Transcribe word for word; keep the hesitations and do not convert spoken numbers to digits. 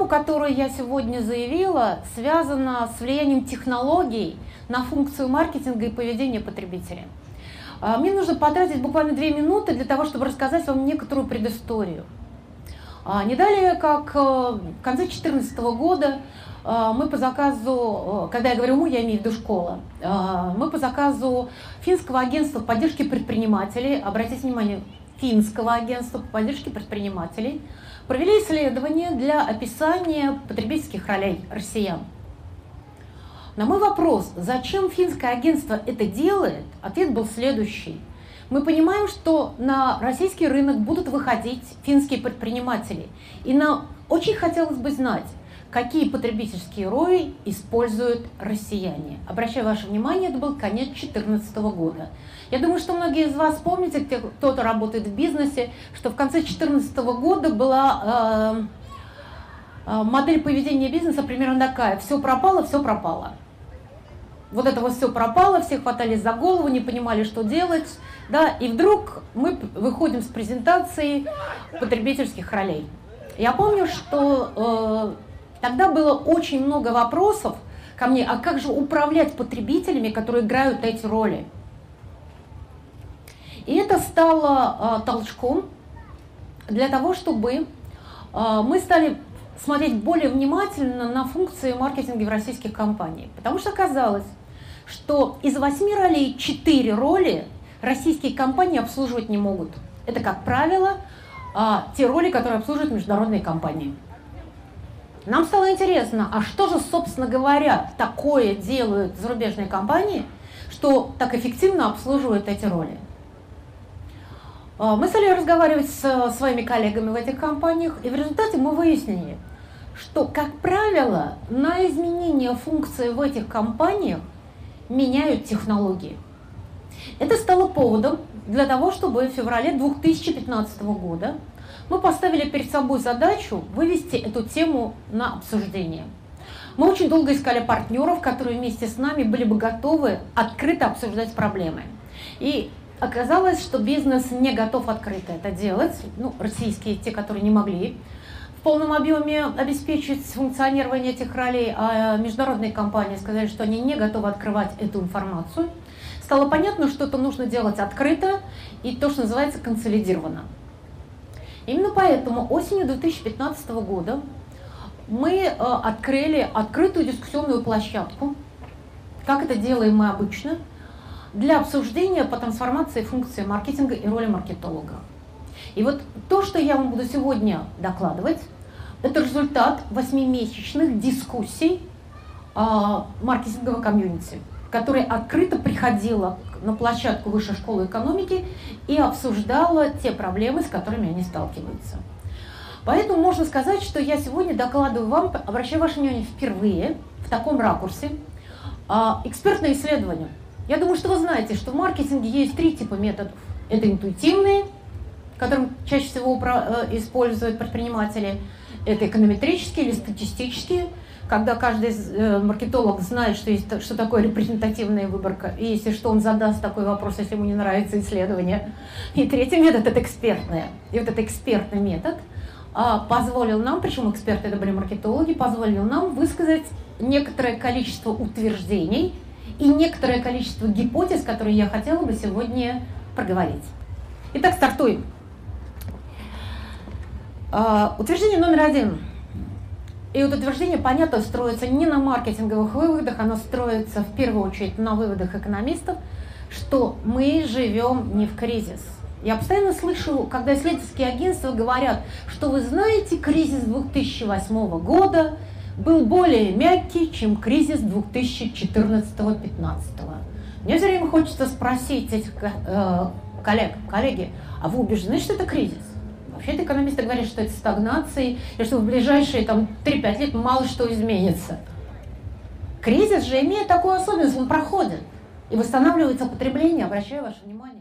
которую я сегодня заявила, связана с влиянием технологий на функцию маркетинга и поведения потребителя. Мне нужно потратить буквально две минуты для того, чтобы рассказать вам некоторую предысторию. Не далее, как в конце две тысячи четырнадцатого года мы по заказу, когда я говорю «мы», я имею в виду школа, мы по заказу финского агентства поддержки предпринимателей, обратите внимание, финского агентства по поддержке предпринимателей, провели исследование для описания потребительских ролей россиян. На мой вопрос, зачем финское агентство это делает, ответ был следующий. Мы понимаем, что на российский рынок будут выходить финские предприниматели, и нам очень хотелось бы знать, какие потребительские роли используют россияне. Обращаю ваше внимание, это был конец две тысячи четырнадцатого года. Я думаю, что многие из вас помните, кто-то работает в бизнесе, что в конце две тысячи четырнадцатого года была э, э, модель поведения бизнеса примерно такая: все пропало, все пропало. Вот это вот все пропало, все хватались за голову, не понимали, что делать. Да, и вдруг мы выходим с презентацией потребительских ролей. Я помню, что э, тогда было очень много вопросов ко мне, а как же управлять потребителями, которые играют эти роли? И это стало э, толчком для того, чтобы э, мы стали смотреть более внимательно на функции маркетинга в российских компаниях. Потому что оказалось, что из восьми ролей четыре роли российские компании обслуживать не могут. Это, как правило, э, те роли, которые обслуживают международные компании. Нам стало интересно, а что же, собственно говоря, такое делают зарубежные компании, что так эффективно обслуживают эти роли? Мы стали разговаривать с своими коллегами в этих компаниях, и в результате мы выяснили, что, как правило, на изменение функции в этих компаниях меняют технологии. Это стало поводом для того, чтобы в феврале две тысячи пятнадцатого года мы поставили перед собой задачу вывести эту тему на обсуждение. Мы очень долго искали партнеров, которые вместе с нами были бы готовы открыто обсуждать проблемы. И оказалось, что бизнес не готов открыто это делать, ну, российские, те, которые не могли в полном объеме обеспечить функционирование этих ролей, а международные компании сказали, что они не готовы открывать эту информацию. Стало понятно, что это нужно делать открыто и то, что называется, консолидированно. Именно поэтому осенью две тысячи пятнадцатого года мы открыли открытую дискуссионную площадку, как это делаем мы обычно, для обсуждения по трансформации функции маркетинга и роли маркетолога. И вот то, что я вам буду сегодня докладывать, это результат восьмимесячных дискуссий э, маркетингового комьюнити, которая открыто приходила на площадку Высшей школы экономики и обсуждала те проблемы, с которыми они сталкиваются. Поэтому можно сказать, что я сегодня докладываю вам, обращаю ваше внимание впервые в таком ракурсе, э, экспертное исследование. Я думаю, что вы знаете, что в маркетинге есть три типа методов. Это интуитивные, которым чаще всего используют предприниматели. Это эконометрические или статистические, когда каждый маркетолог знает, что, есть, что такое репрезентативная выборка, и если что, он задаст такой вопрос, если ему не нравится исследование. И третий метод – это экспертное. И вот этот экспертный метод позволил нам, причем эксперты это были маркетологи, позволил нам высказать некоторое количество утверждений и некоторое количество гипотез, которые я хотела бы сегодня проговорить. Итак, стартуем. Uh, утверждение номер один. И вот утверждение, понятно, строится не на маркетинговых выводах, оно строится в первую очередь на выводах экономистов, что мы живем не в кризис. Я постоянно слышу, когда исследовательские агентства говорят, что вы знаете, кризис две тысячи восьмого года был более мягкий, чем кризис две тысячи четырнадцатого — две тысячи пятнадцатого. Мне все время хочется спросить этих э, коллег, коллеги, а вы убеждены, что это кризис? Вообще-то экономисты говорят, что это стагнация, и что в ближайшие три-пять лет мало что изменится. Кризис же имеет такую особенность, он проходит, и восстанавливается потребление, обращаю ваше внимание.